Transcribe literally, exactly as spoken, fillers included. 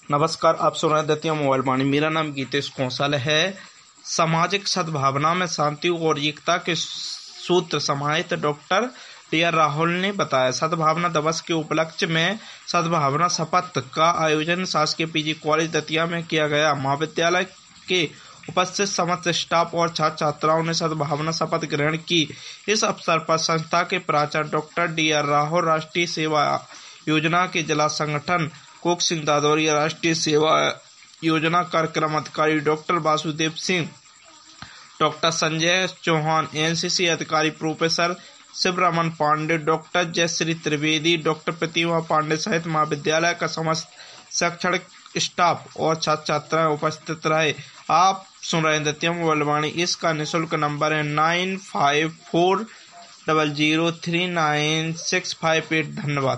नमस्कार, आप सुन रहे हैं दतिया मोबाइल वाणी। मेरा नाम गीतेश कौशल है। सामाजिक सद्भावना में शांति और एकता के सूत्र समाहित डॉक्टर डी आर राहुल ने बताया। सद्भावना दिवस के उपलक्ष्य में सद्भावना शपथ का आयोजन शासकीय पीजी कॉलेज दतिया में किया गया। महाविद्यालय के उपस्थित समस्त स्टाफ और छात्र छात्राओं ने सद्भावना शपथ ग्रहण की। इस अवसर पर संस्था के प्राचार्य डॉक्टर डी आर राहुल, राष्ट्रीय सेवा योजना के जिला संगठन कोक सिंह दादौरिया, राष्ट्रीय सेवा योजना कार्यक्रम अधिकारी doctor Vasudev Singh, doctor Sanjay Chauhan, NCC अधिकारी professor Shivraman Pandey, doctor Jayshree Trivedi, doctor Pratima Pandey सहित महाविद्यालय का समस्त शैक्षणिक स्टाफ और छात्र छात्राएं उपस्थित रहे। आप सुन रहे हैं दतिया मोबाइल वाणी। इसका निःशुल्क नंबर है nine five four double zero three nine six five eight. धन्यवाद।